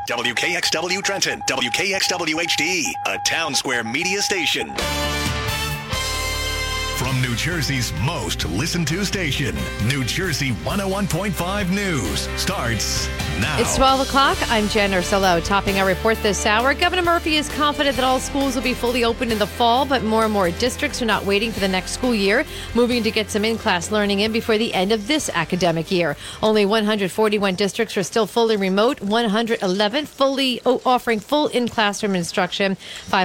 WKXW Trenton, WKXW HD, a Town Square media station. From New Jersey's most listened to station, New Jersey 101.5 News starts now. It's 12 o'clock. I'm Jen Ursullo. Topping our report this hour, Governor Murphy is confident that all schools will be fully open in the fall, but more and more districts are not waiting for the next school year, moving to get some in-class learning in before the end of this academic year. Only 141 districts are still fully remote, 111 offering full in-classroom instruction.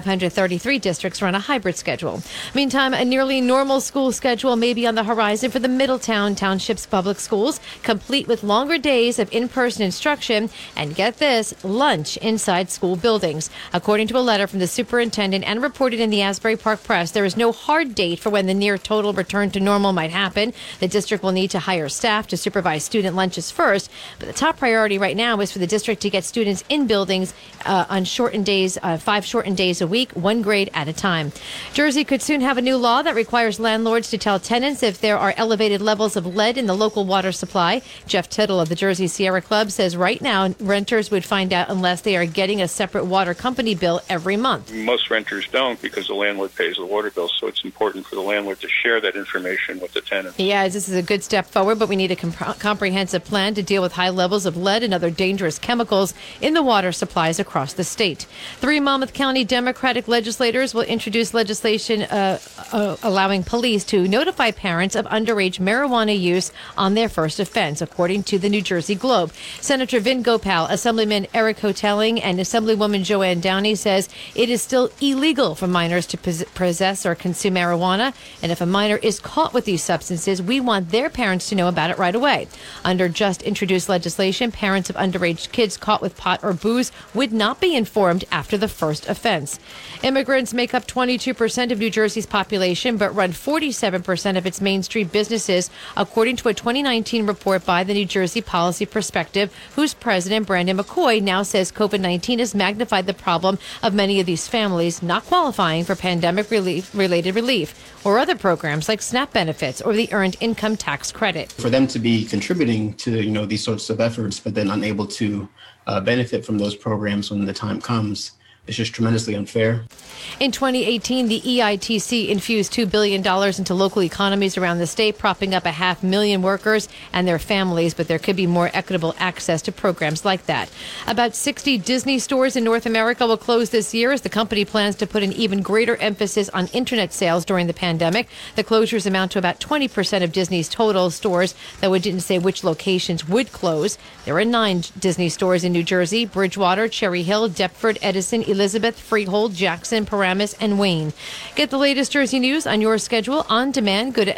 533 districts are on a hybrid schedule. Meantime, a nearly normal school schedule may be on the horizon for the Middletown Township's public schools, complete with longer days of in-person instruction and, get this, lunch inside school buildings. According to a letter from the superintendent and reported in the Asbury Park Press, there is no hard date for when the near total return to normal might happen. The district will need to hire staff to supervise student lunches first, but the top priority right now is for the district to get students in buildings on shortened days, 5 shortened days a week, 1 grade at a time. Jersey could soon have a new law that requires landlords to tell tenants if there are elevated levels of lead in the local water supply. Jeff Tittle of the Jersey Sierra Club says right now renters would find out unless they are getting a separate water company bill every month. Most renters don't because the landlord pays the water bill, so it's important for the landlord to share that information with the tenant. Yeah, this is a good step forward, but we need a comprehensive plan to deal with high levels of lead and other dangerous chemicals in the water supplies across the state. 3 Monmouth County Democratic legislators will introduce legislation allowing police to notify parents of underage marijuana use on their first offense, according to the New Jersey Globe. Senator Vin Gopal, Assemblyman Eric Hotelling, and Assemblywoman Joanne Downey says it is still illegal for minors to possess or consume marijuana, and if a minor is caught with these substances, we want their parents to know about it right away. Under just introduced legislation, parents of underage kids caught with pot or booze would not be informed after the first offense. Immigrants make up 22% of New Jersey's population, but run 47% of its Main Street businesses, according to a 2019 report by the New Jersey Policy Perspective, whose president, Brandon McCoy, now says COVID-19 has magnified the problem of many of these families not qualifying for pandemic-related relief or other programs like SNAP benefits or the Earned Income Tax Credit. For them to be contributing to, these sorts of efforts, but then unable to benefit from those programs when the time comes, it's just tremendously unfair. In 2018, the EITC infused $2 billion into local economies around the state, propping up 500,000 workers and their families, but there could be more equitable access to programs like that. About 60 Disney stores in North America will close this year as the company plans to put an even greater emphasis on internet sales during the pandemic. The closures amount to about 20% of Disney's total stores, though it didn't say which locations would close. There are 9 Disney stores in New Jersey: Bridgewater, Cherry Hill, Deptford, Edison, Elizabeth, Freehold, Jackson, Paramus, and Wayne. Get the latest Jersey news on your schedule on demand. Go to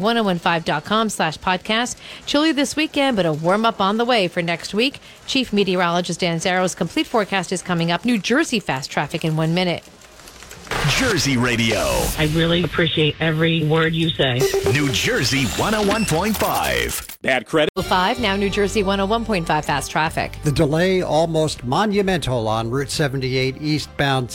nj1015.com/podcast. Chilly this weekend, but a warm up on the way for next week. Chief Meteorologist Dan Zarrow's complete forecast is coming up. New Jersey fast traffic in 1 minute. Jersey Radio. I really appreciate every word you say. New Jersey 101.5. Bad credit. 5, now New Jersey 101.5 fast traffic. The delay almost monumental on Route 78 eastbound,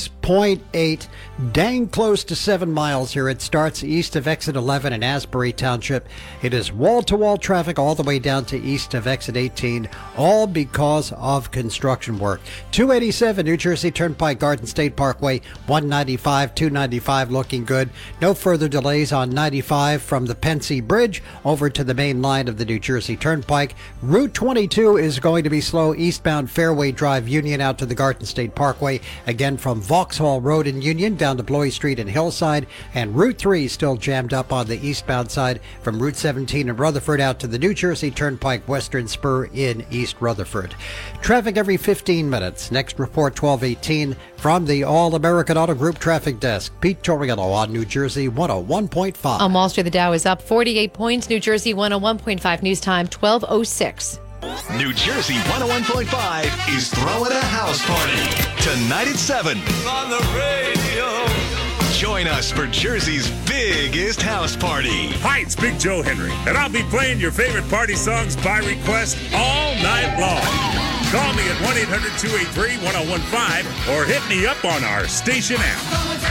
6.8, dang close to 7 miles here. It starts east of exit 11 in Asbury Township. It is wall-to-wall traffic all the way down to east of exit 18, all because of construction work. 287 New Jersey Turnpike, Garden State Parkway, 195, 295 looking good. No further delays on 95 from the Pensy Bridge over to the main line of the New Jersey Turnpike. Route 22 is going to be slow eastbound Fairway Drive Union out to the Garden State Parkway, again from Vauxhall Road in Union down to Bloy Street and Hillside, and Route 3 still jammed up on the eastbound side from Route 17 in Rutherford out to the New Jersey Turnpike Western Spur in East Rutherford. Traffic every 15 minutes. Next report 12:18 from the All-American Auto Group Traffic Desk. Pete Torriello on New Jersey 101.5. On Wall Street, the Dow is up 48 points. New Jersey 101.5 news time 12:06. New Jersey 101.5 is throwing a house party tonight at 7 on the radio. Join us for Jersey's biggest house party. Hi, it's Big Joe Henry, and I'll be playing your favorite party songs by request all night long. Call me at 1-800-283-1015 or hit me up on our station app.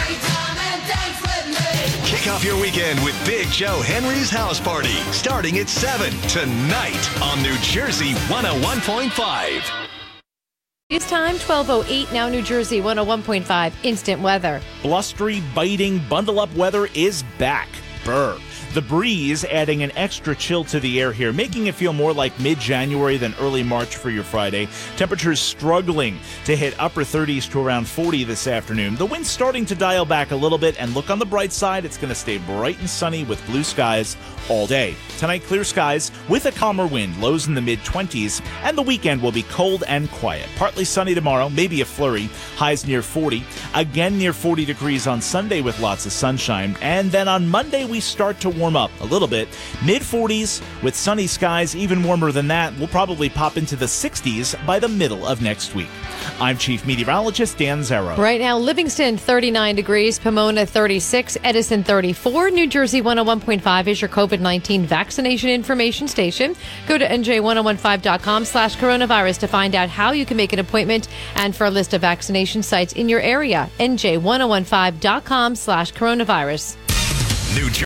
Kick off your weekend with Big Joe Henry's House Party, starting at 7 tonight on New Jersey 101.5. It's time, 12:08 now, New Jersey 101.5 instant weather. Blustery, biting, bundle-up weather is back. Brr. The breeze adding an extra chill to the air here, making it feel more like mid-January than early March for your Friday. Temperatures struggling to hit upper 30s to around 40 this afternoon. The wind's starting to dial back a little bit, and look on the bright side, it's going to stay bright and sunny with blue skies all day. Tonight, clear skies with a calmer wind, lows in the mid-20s, and the weekend will be cold and quiet. Partly sunny tomorrow, maybe a flurry, highs near 40. Again near 40 degrees on Sunday with lots of sunshine. And then on Monday, we start to warm up a little bit. Mid-40s with sunny skies, even warmer than that. We'll probably pop into the 60s by the middle of next week. I'm Chief Meteorologist Dan Zarrow. Right now, Livingston 39 degrees, Pomona 36, Edison 34. New Jersey 101.5 is your COVID-19 vaccination information station. Go to nj1015.com/coronavirus to find out how you can make an appointment and for a list of vaccination sites in your area. nj1015.com/coronavirus. New Jersey.